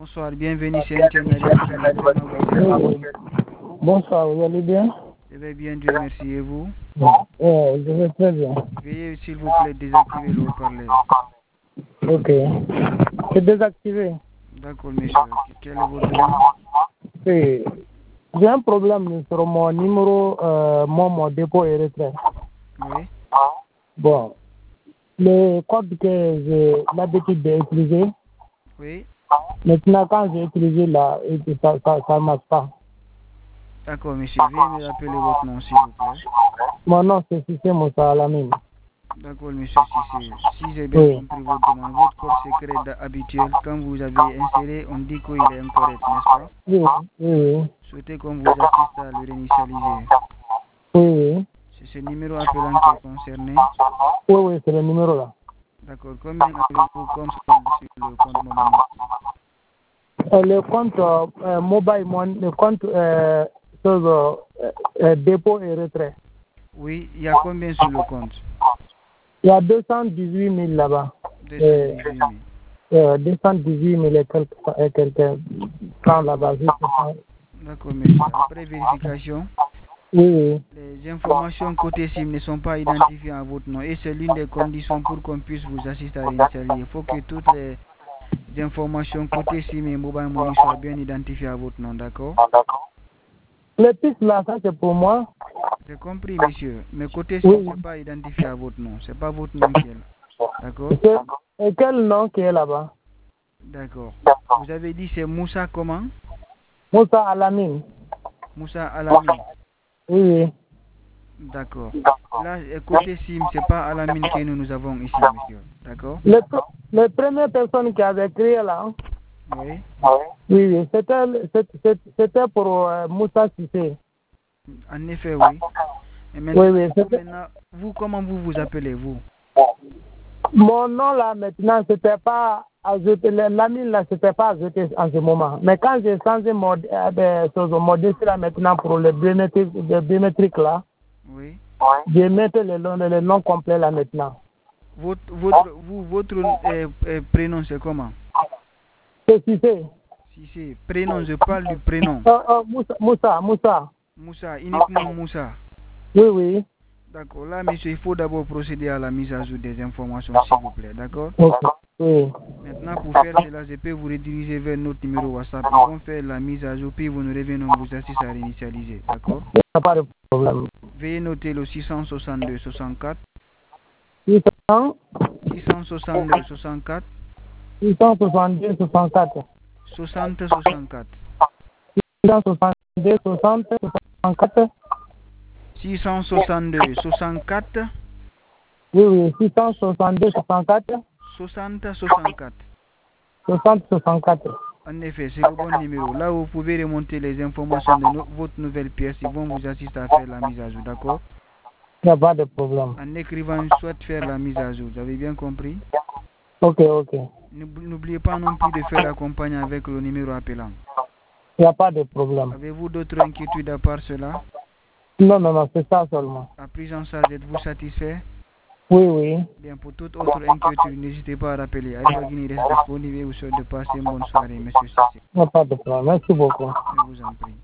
Bonsoir, bienvenue, c'est Internet. Bonsoir, vous allez bien? Je vais bien, Dieu merci, et vous? Je vais très bien. Veuillez s'il vous plaît désactiver le haut-parleur. Ok. C'est désactivé. D'accord, monsieur. Quel est votre nom? Oui. J'ai un problème sur mon numéro, mon dépôt et retrait. Oui. Bon. Le code que j'ai l'habitude d'utiliser, Oui. maintenant quand j'ai utilisé là, ça ne marche pas. D'accord, monsieur. Veuillez me rappeler votre nom, s'il vous plaît. Mon nom c'est Sissé Moussa Alamine. D'accord, monsieur Sissé. Si j'ai bien compris votre demande, votre code secret habituel, quand vous avez inséré, on dit qu'il est incorrect, n'est-ce pas? Oui. Souhaitez qu'on vous assiste à le réinitialiser. Oui. C'est ce numéro appelant qui est concerné? Oui, c'est le numéro là. D'accord. Combien avez-vous comme solde sur le compte mobile? Le compte mobile money, le compte dépôt et retrait. Oui, il y a combien sur le compte? Il y a 218 000 là-bas. 218 000. 218 000 et quelques francs là-bas. D'accord, monsieur. Après vérification, Oui. les informations côté SIM ne sont pas identifiées à votre nom et c'est l'une des conditions pour qu'on puisse vous assister à réinitialiser. Il faut que toutes les informations côté SIM et mobile money soient bien identifiées à votre nom, d'accord? Les pistes là, ça c'est pour moi. J'ai compris, monsieur. Mais côté SIM, ce n'est pas identifié à votre nom. Ce n'est pas votre nom qui est là. D'accord? Et quel nom qui est là-bas? D'accord. Vous avez dit c'est Moussa comment? Moussa Alamine. Moussa Alamine. Oui. D'accord. Là, côté SIM, ce n'est pas Alamine que nous avons ici, monsieur. D'accord? Les premières personnes qui avaient créé là. Oui. Oui, c'était pour Moussa Sissé. En effet, oui. Et maintenant, vous, comment vous vous appelez, vous? Mon nom là, maintenant, c'était pas ajouté. L'ami là, c'était pas ajouté en ce moment. Mais quand j'ai changé mon dossier là maintenant pour le biométrique là, oui. j'ai mis le nom complet là maintenant. Votre prénom, c'est comment? C'est Sissé. Sissé. Prénom, je parle du prénom. Moussa. Moussa, uniquement Moussa. Oui. D'accord. Là, monsieur, il faut d'abord procéder à la mise à jour des informations, s'il vous plaît. D'accord? Oui. Maintenant, pour faire cela, je peux vous rediriger vers notre numéro WhatsApp. Ils vont faire la mise à jour, puis vous nous revenons vous assister à réinitialiser. D'accord? Il n'y a pas de problème. Veuillez noter le 662 64. 662 64. 662 64. 60 64. 662 60 64. 662 64. Oui, 662 64. 60 64. 60 64. En effet, c'est le bon numéro. Là, vous pouvez remonter les informations de votre nouvelle pièce. Ils vont vous assister à faire la mise à jour, d'accord? Il n'y a pas de problème. En écrivant, soit faire la mise à jour. Vous avez bien compris? Ok. N'oubliez pas non plus de faire la campagne avec le numéro appelant. Il n'y a pas de problème. Avez-vous d'autres inquiétudes à part cela? Non, c'est ça seulement. La prise en charge, êtes-vous satisfait? Oui. Bien, pour toute autre inquiétude, n'hésitez pas à rappeler. Ali Guinée reste disponible et vous souhaite de passer une bonne soirée, monsieur Sissé. Il n'y a pas de problème. Merci beaucoup. Je vous en prie.